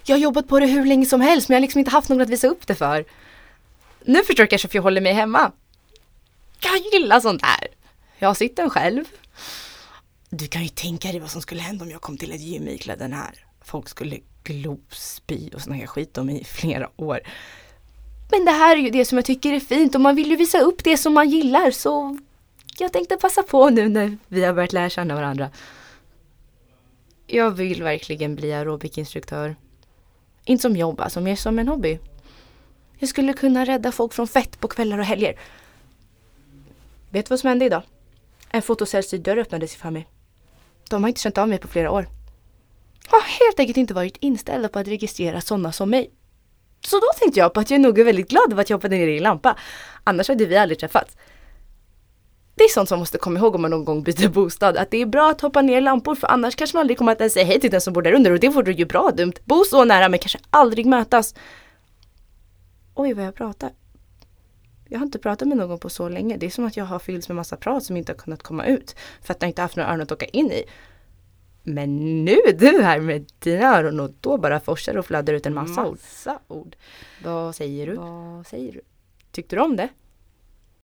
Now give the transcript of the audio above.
Jag har jobbat på det hur länge som helst, men jag har liksom inte haft någon att visa upp det för. Nu förstår jag kanske för jag håller mig hemma. Jag gillar sånt där. Jag sitter själv. Du kan ju tänka dig vad som skulle hända om jag kom till ett gym iklädd den här. Folk skulle glosspy och snacka skit om mig i flera år. Men det här är ju det som jag tycker är fint och man vill ju visa upp det som man gillar, så jag tänkte passa på nu när vi har börjat lära känna varandra. Jag vill verkligen bli aerobikinstruktör. Inte som jobb, alltså mer som en hobby. Jag skulle kunna rädda folk från fett på kvällar och helger. Vet du vad som hände idag? En fotosäljsdörr öppnades för mig. De har inte känt av mig på flera år. Har helt enkelt inte varit inställda på att registrera sådana som mig. Så då tänkte jag på att jag nog är väldigt glad över att jag hoppade ner i en lampa. Annars hade vi aldrig träffats. Det är sånt som man måste komma ihåg om man någon gång byter bostad. Att det är bra att hoppa ner i lampor, för annars kanske man aldrig kommer att ens säga hej till den som bor där under. Och det vore ju bra dumt. Bo så nära men kanske aldrig mötas. Oj, vad jag pratar. Jag har inte pratat med någon på så länge. Det är som att jag har fyllts med massa prat som inte har kunnat komma ut. För att jag inte haft några öron att åka in i. Men nu är du här med dina öron och då bara forsar och fladdrar ut en massa ord. Vad säger du? Tyckte du om det?